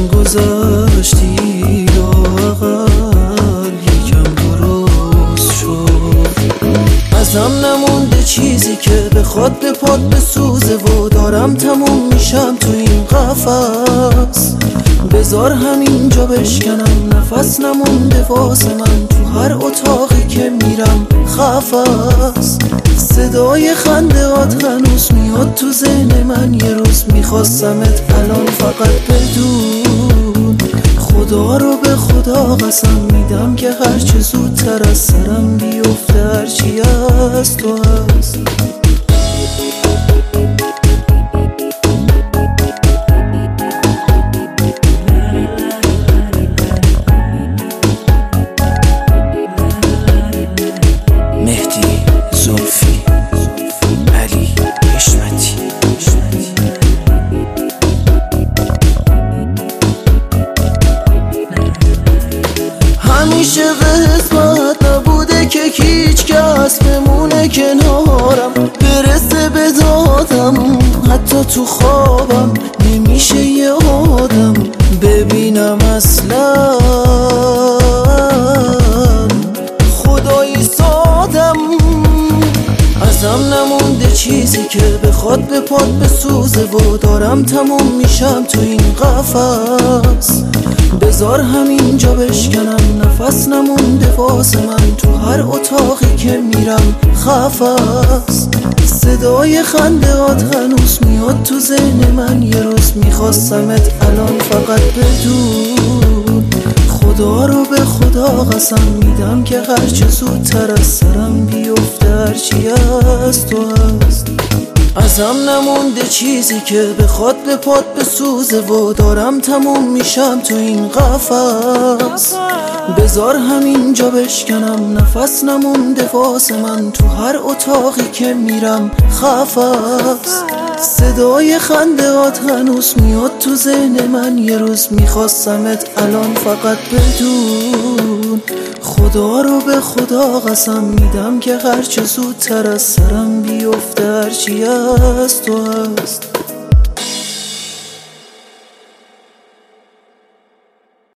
من گذشتی لااقل یکم درست شد. ازم نمونده چیزی که بخواد به پات بسوزه و دارم تموم میشم تو این قفس. بذار همینجا بشکنم، نفس نمونده واسه من تو هر اتاقی که میرم خفس. صدای خندهات هنوز میاد تو ذهن من، یه روز میخواستمت الان فقط بدون. خدا رو به خدا قسم میدم که هرچه زودتر از سرم بیفته هرچی از تو هست. مهدی زلفی علی حشمتی. همیشه قسمت نبوده که هیچ کس بمونه کنارم، برسه به دادم. حتی تو خوابم نمیشه یه آدم ببینم اصلا. خدایی سادم ازم نمونده چیزی که بخواد به پات بسوزه و دارم تموم میشم تو این قفس. بذار همینجا بشکنم، نفس نمونده واسه من تو هر اتاقی که میرم خفس. صدای خندهات هنوز میاد تو ذهن من، یه روز میخواستمت الان فقط بدون. خدا رو به خدا قسم میدم که هرچه زودتر از سرم بیفته هرچی از تو هست. ازم نمونده چیزی که بخواد به پات بسوزه و دارم تموم میشم تو این قفس. بذار همینجا بشکنم، نفس نمونده واسه من تو هر اتاقی که میرم خفس. صدای خندهات هنوز میاد تو ذهن من، یه روز میخواستمت الان فقط بدون. خدا رو به خدا قسم میدم که هرچه زودتر از سرم بیفته هرچی از تو هست.